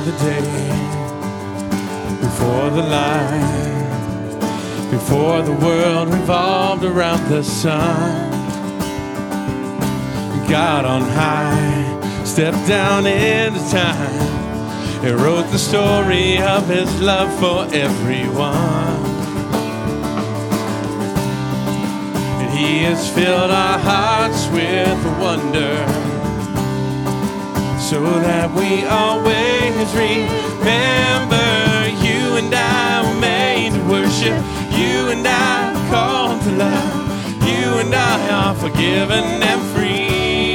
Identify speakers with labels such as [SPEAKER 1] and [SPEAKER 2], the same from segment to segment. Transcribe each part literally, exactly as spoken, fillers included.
[SPEAKER 1] the day, before the light, before the world revolved around the sun. God on high stepped down into time and wrote the story of his love for everyone. And he has filled our hearts with wonder, so that we always remember you and I were made to worship, you and I are called to love, you and I are forgiven and free.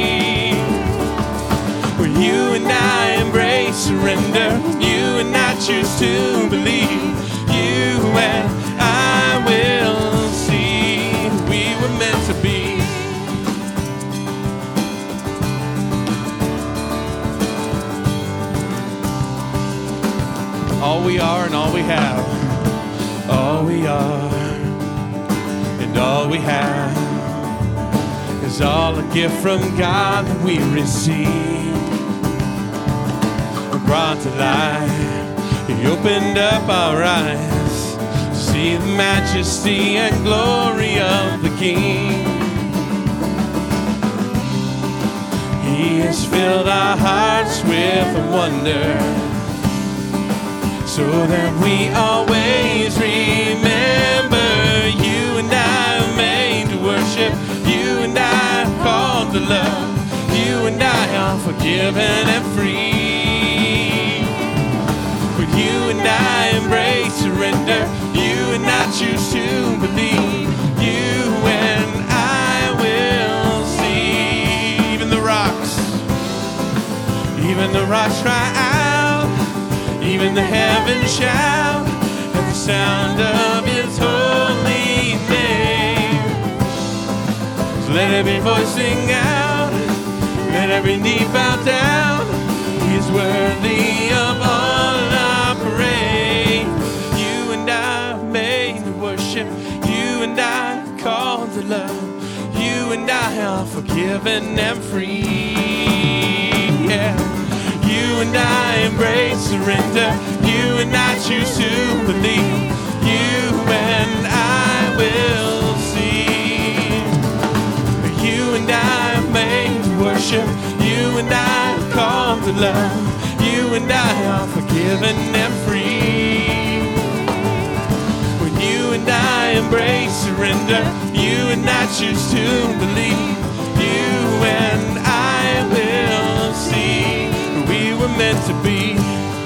[SPEAKER 1] You and I embrace surrender, you and I choose to believe, you and I will see we were meant to be. All we are and all we have, all we are and all we have is all a gift from God that we receive. Brought to life, he opened up our eyes to see the majesty and glory of the King. He has filled our hearts with wonder, so that we always remember you and I are made to worship, you and I are called to love, you and I are forgiven and free. You and I embrace surrender, you and I choose to believe, you and I will see. Even the rocks, even the rocks cry out, even the heavens shout at the sound of his holy name. So let every voice sing out, let every knee bow down, he's worthy of all praise. You and I made to worship, you and I called to love, you and I are forgiven and free. Yeah. You and I embrace surrender, you and I choose to believe, you and I will see. You and I made to worship, you and I called to love, you and I are forgiven and free. When you and I embrace surrender, you and I choose to believe, you and I will see who we were meant to be.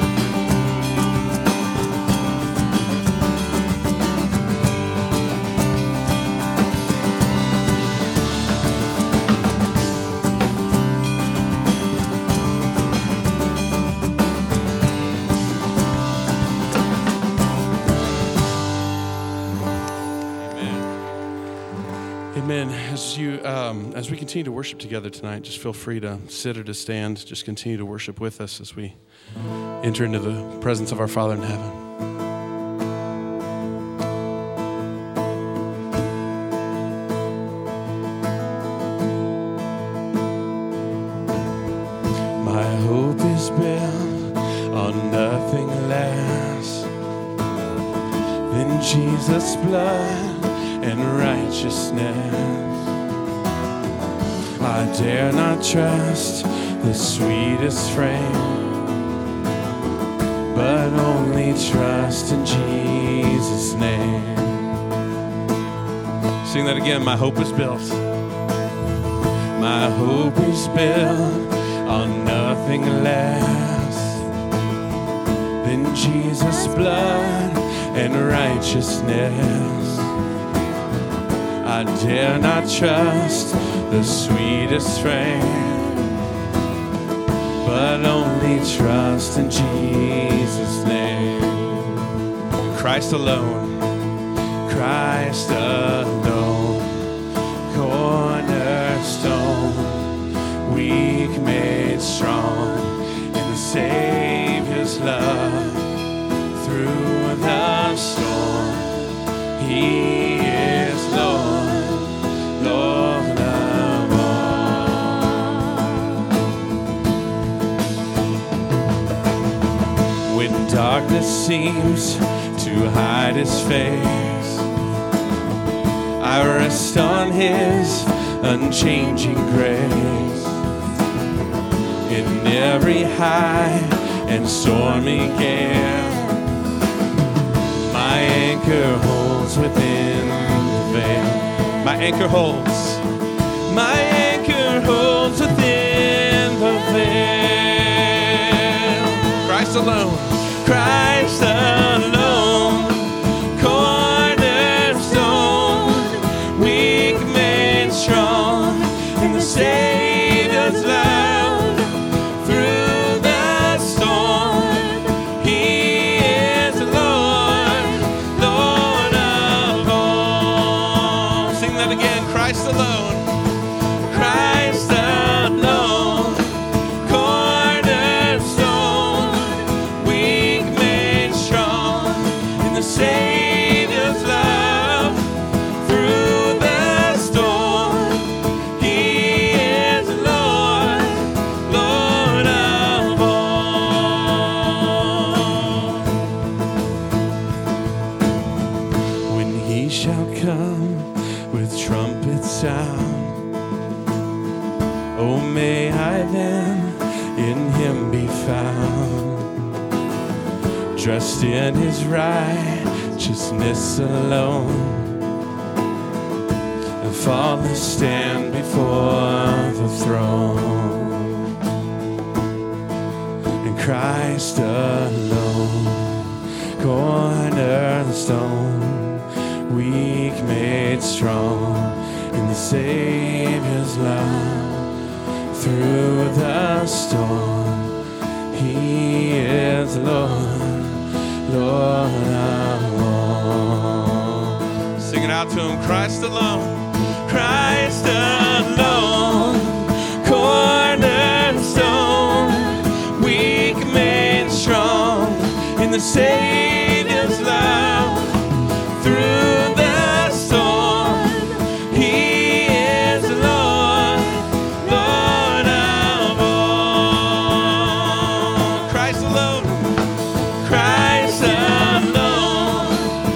[SPEAKER 1] Amen. As you, um, as we continue to worship together tonight, just feel free to sit or to stand. Just continue to worship with us as we enter into the presence of our Father in heaven. My hope is built on nothing less than Jesus' blood and righteousness. I dare not trust the sweetest frame, but only trust in Jesus' name. Sing that again. My hope is built. My hope is built on nothing less than Jesus' blood and righteousness. I dare not trust the sweetest frame, but only trust in Jesus' name. Christ alone, Christ alone, cornerstone, weak made strong in the Savior's love. Through the storm, He is Lord, Lord of all. darkness seems to hide his face, I rest on his unchanging grace. In every high and stormy gale, my anchor holds within the veil. My anchor holds, my anchor holds within the veil. Christ alone, Christ alone, cornerstone, weak made strong in the Savior's love. Through the storm, He is Lord, Lord of all. Sing that again, Christ alone, Christ alone, cornerstone, weak made strong in the Savior's love. Through the storm, He is Lord, Lord of all. When He shall come with trumpet sound, oh, may I then in Him be found, dressed in His righteousness alone, and faultless stand before the throne. In Christ alone, cornerstone, weak made strong in the Savior's love. Through the storm, He is Lord, Lord of all. Sing it out to Him, Christ alone, Christ alone, cornerstone, weak made strong in the Savior's love. Through the storm, He is Lord, Lord of all. Christ alone, Christ alone,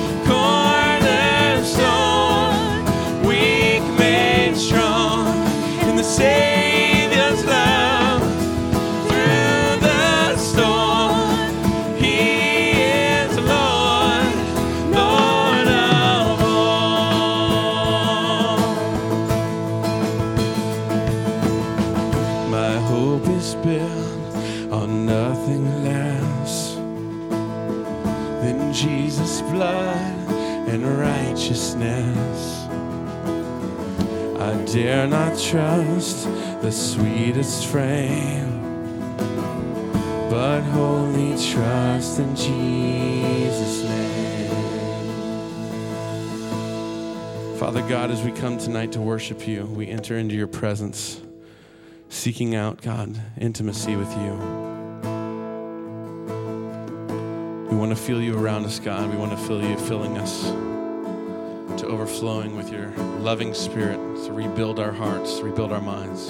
[SPEAKER 1] cornerstone, weak made strong in the Savior's love. Through the storm, He is Lord, Lord of all. My hope is built on nothing less than Jesus' blood and righteousness. I dare not trust the sweetest frame, but wholly trust in Jesus' name. Father God, as we come tonight to worship you, we enter into your presence, seeking out, God, intimacy with you. We want to feel you around us, God. We want to feel you filling us to overflowing with your loving spirit to rebuild our hearts, rebuild our minds.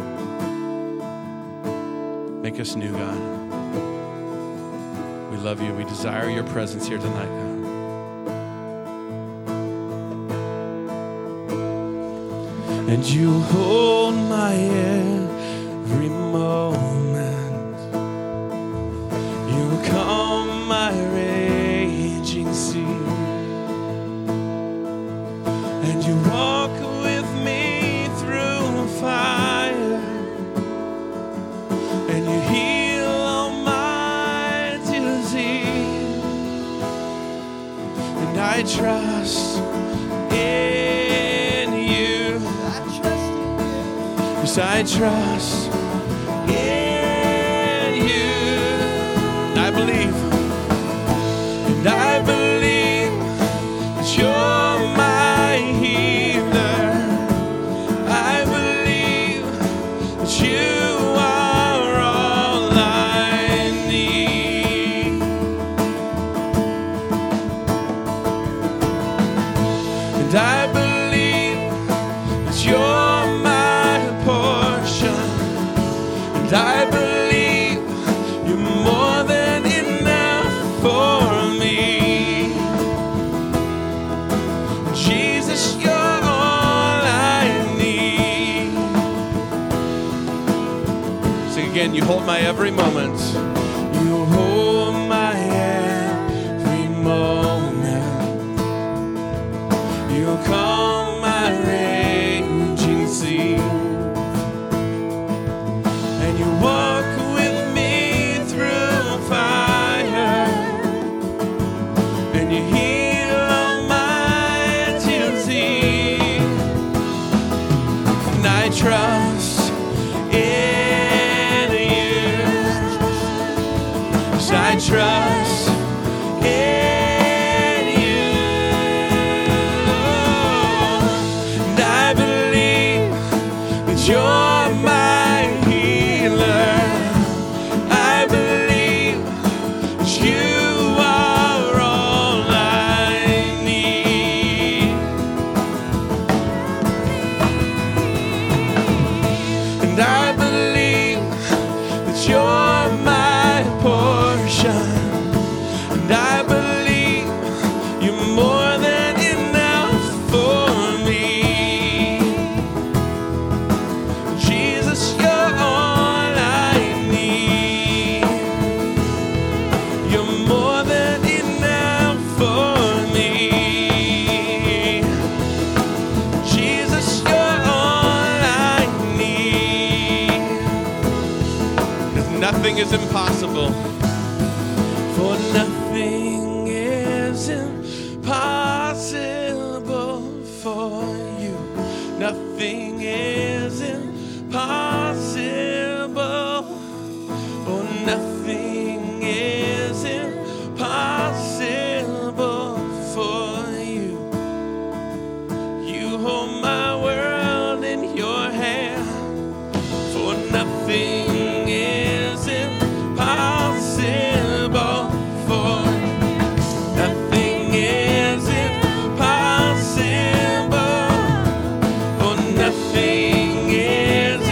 [SPEAKER 1] Make us new, God. We love you. We desire your presence here tonight, God. And you hold my every moment. You calm my raging sea. And you walk with me through fire. And you heal all my disease. And I trust in you. Yes, I trust in you. And I believe. And I believe that you're my healer. I believe that you are all I need. And I believe that you're my portion. And I believe you're more than enough for again. You hold my every moment. You hold my every moment. You calm my raging sea. And you walk with me through fire. And you heal all my disease. And I trust in you. I trust in you. And I believe that you're my healer. I believe that you are all I need. And I believe that you're my portion. And I believe you're more than enough for me. Jesus, you're all I need. You're more than enough for me. Jesus, you're all I need. 'Cause nothing is impossible. For nothing is impossible for you. Nothing is impossible. For nothing is impossible for you. You hold my world in your hand. For nothing is impossible. For nothing is impossible. For nothing is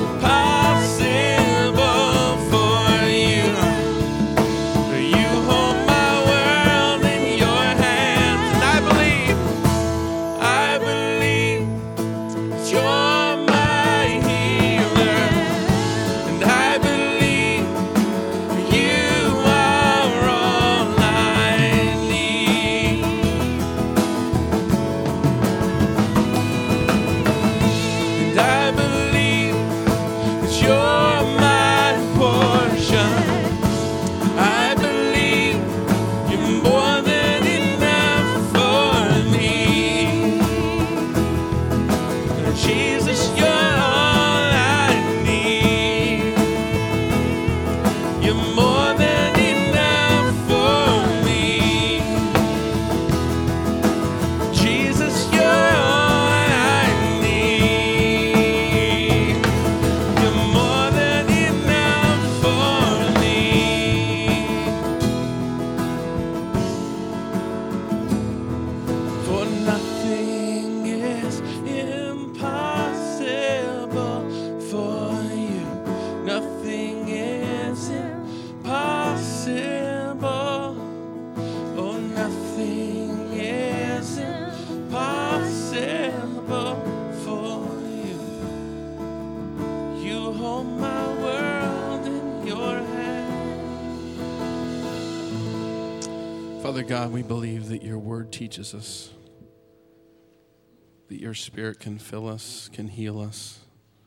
[SPEAKER 1] impossible for you. You hold my world in your hands. And I believe, I believe that you're my healer. And I believe you are all I need. And I believe that you're my portion. I believe you're more than enough for me. Jesus, you're all I need. You're more than enough for me. Jesus, you're all I need. You're more than enough for me. For nothing is impossible for you. Nothing is impossible. Oh, nothing is impossible for you. You hold my world in your hand. Father God, we believe that your word teaches us, that your spirit can fill us, can heal us,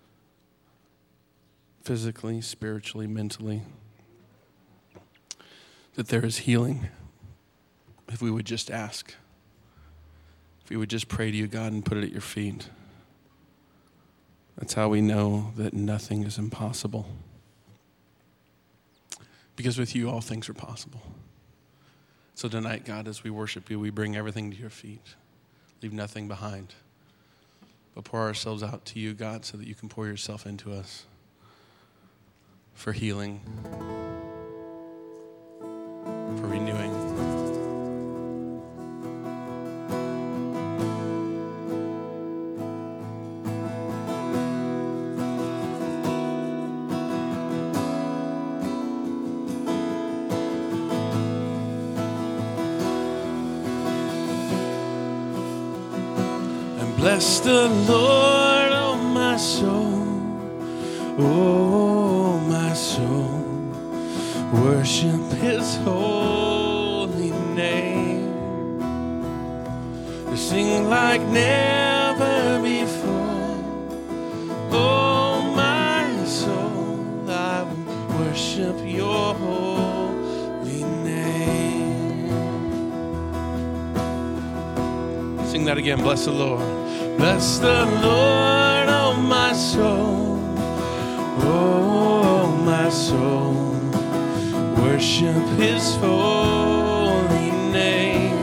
[SPEAKER 1] physically, spiritually, mentally, that there is healing if we would just ask, if we would just pray to you, God, and put it at your feet. That's how we know that nothing is impossible. Because with you, all things are possible. So tonight, God, as we worship you, we bring everything to your feet. Leave nothing behind. But pour ourselves out to you, God, so that you can pour yourself into us for healing, for renewing. Bless the Lord, oh my soul, oh my soul, worship his holy name. Sing like never before. Oh, my soul, I will worship your holy name. Sing that again. Bless the Lord. Bless the Lord, oh, my soul. Oh, my soul, worship his holy name.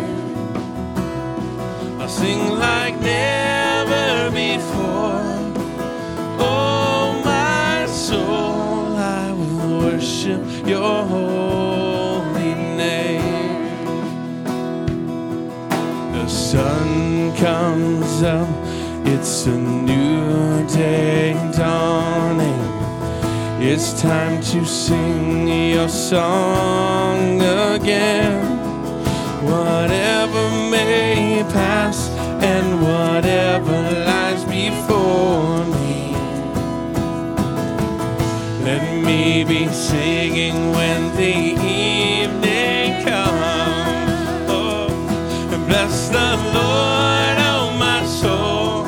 [SPEAKER 1] I'll sing like never before. Oh, my soul, I will worship your holy name. The sun comes up, it's a new day dawning. It's time to sing your song again. Whatever may pass and whatever lies before me, let me be singing when the evening comes. Oh, and bless the Lord, oh, my soul.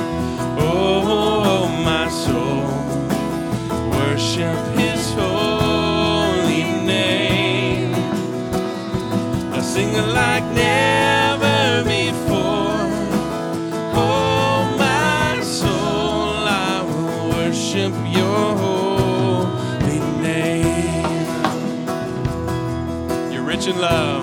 [SPEAKER 1] Oh, my soul, worship his holy name. I sing like never before. Oh, my soul, I will worship your holy name. You're rich in love.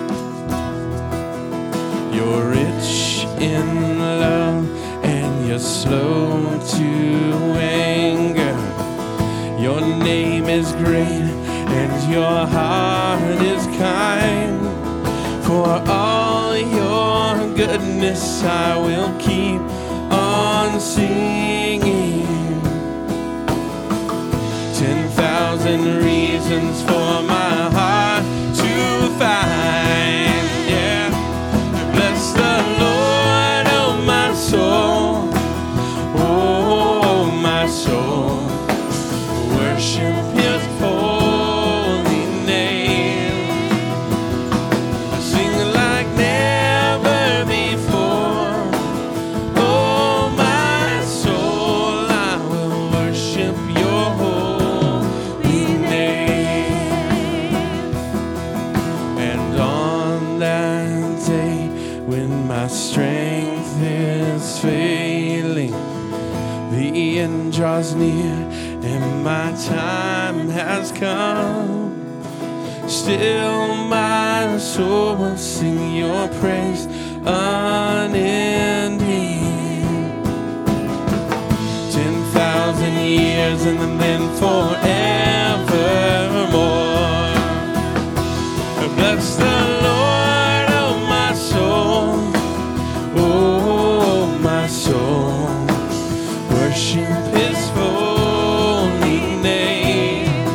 [SPEAKER 1] You're rich in love and you're slow to anger. Your name is great and your heart is kind. For all your goodness I will keep on singing. Ten thousand reasons for my heart to find. Yeah, bless the Lord, oh, my soul. Oh, my soul, worship his holy name. I sing like never before. Oh, my soul, I will worship your holy name. And on that day when my strength is failing, the end draws near and my time has come, still my soul will sing your praise unending. Ten thousand years and then forevermore. Bless the Lord, oh, my soul. Oh, my soul, worship his holy name.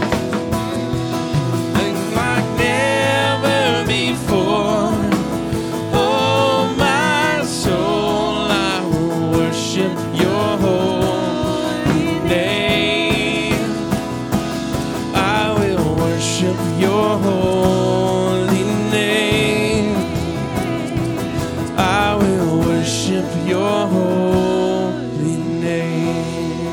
[SPEAKER 1] Like never before. Oh, my soul, I will worship your holy name. I will worship your holy name. I will worship your holy name.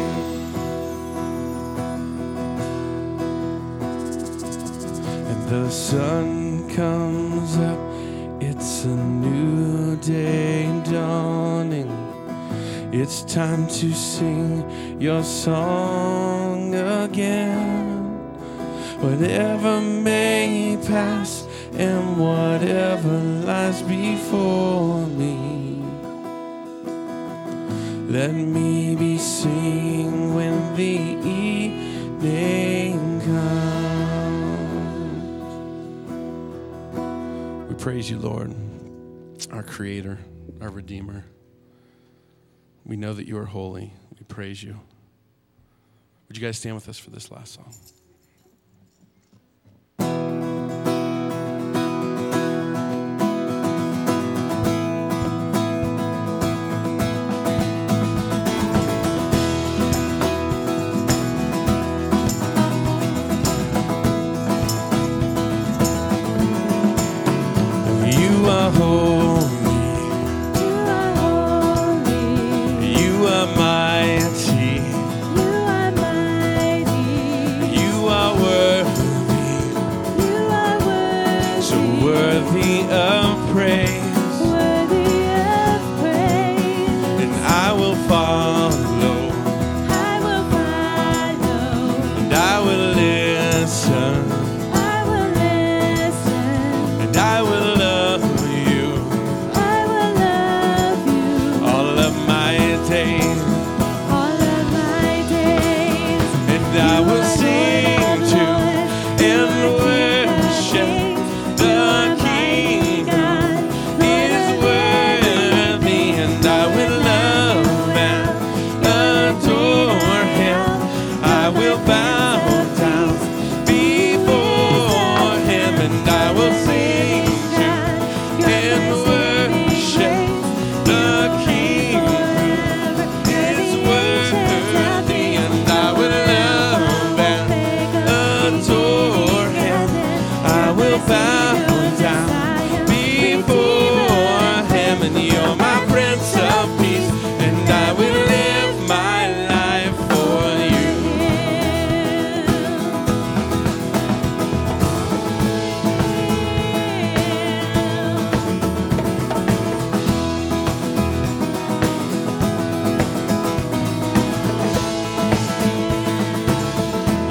[SPEAKER 1] And the sun comes up, it's a new day dawning. It's time to sing your song again. Whatever may pass and whatever lies before me, let me be singing when the evening comes. We praise you, Lord, our Creator, our Redeemer. We know that you are holy. We praise you. Would you guys stand with us for this last song?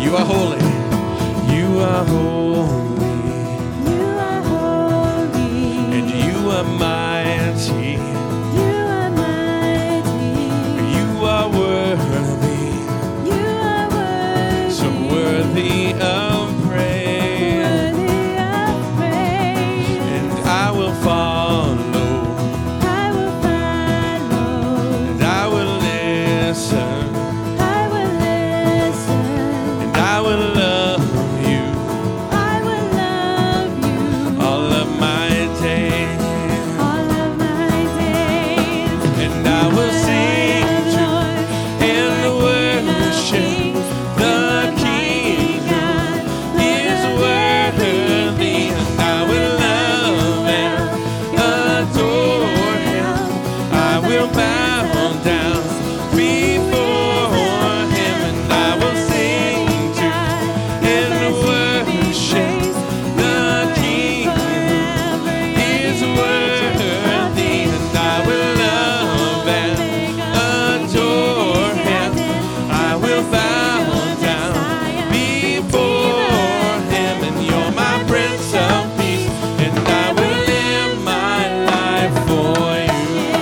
[SPEAKER 1] You are holy. You are holy.
[SPEAKER 2] You are holy.
[SPEAKER 1] And you are mighty.
[SPEAKER 2] You are mighty.
[SPEAKER 1] You are worthy.
[SPEAKER 2] You are worthy.
[SPEAKER 1] So worthy of praise.
[SPEAKER 2] Worthy of praise.
[SPEAKER 1] And I will follow.
[SPEAKER 2] I will follow.
[SPEAKER 1] And I will listen.
[SPEAKER 2] I will listen.
[SPEAKER 1] And I will love you
[SPEAKER 2] I will love you
[SPEAKER 1] all of my days.
[SPEAKER 2] all of my days.
[SPEAKER 1] And I will sing to and worship the King who is worthy. And I will love and adore him. I will bow down before him. And I will sing to and worship the King who is worthy. And I will love and adore him. I will bow down before him. And you're my Prince of Peace. And I will live my life for you.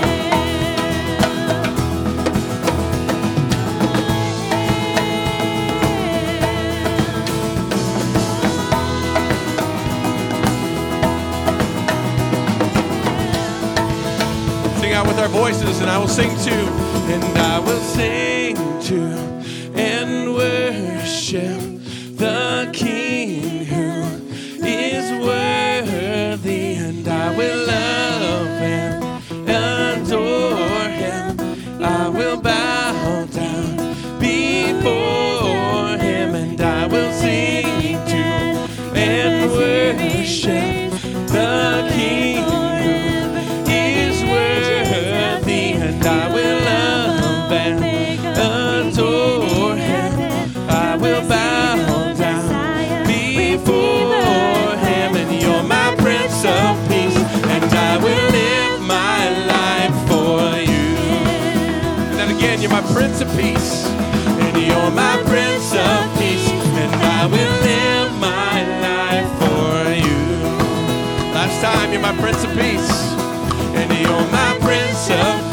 [SPEAKER 1] Sing out with our voices, and I will sing too. And I will sing too and worship the King who is worthy. And I will love him, adore him. I will bow down before him. And I will sing too and worship the King who is worthy. And I will love and adore him. I will bow down before him. And you're my Prince of Peace. And I will live my life for you. And then again, you're my Prince of Peace. And you're my Prince of Peace. And I will live my life for you. Last time, you're my Prince of Peace. And you're my Prince of